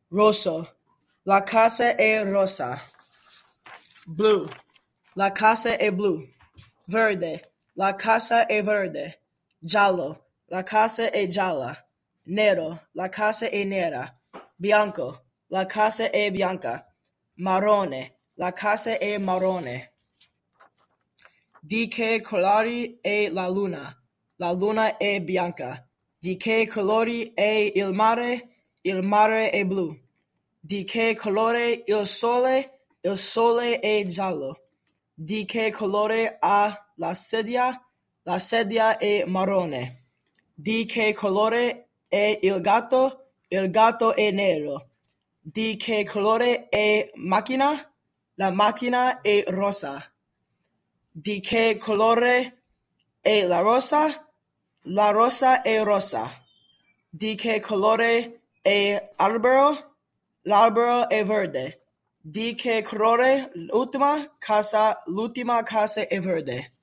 Rosso, la casa è rossa. Blu, la casa è blu. Verde, la casa è verde. Giallo, la casa è gialla. Nero, la casa è nera. Bianco, la casa è bianca. Marrone, la casa è marrone. Di che colori è la luna? La luna è bianca. Di che colori è il mare? Il mare è blu. Di che colore il sole? Il sole è giallo. Di che colore ha la sedia? La sedia è marrone. Di che colore è il gatto? Il gatto è nero. Di che colore è macchina? La macchina è rossa. Di che colore è la rosa? La rosa è rossa. Di che colore è l'albero? L'albero è verde. Di che colore l'ultima casa è verde.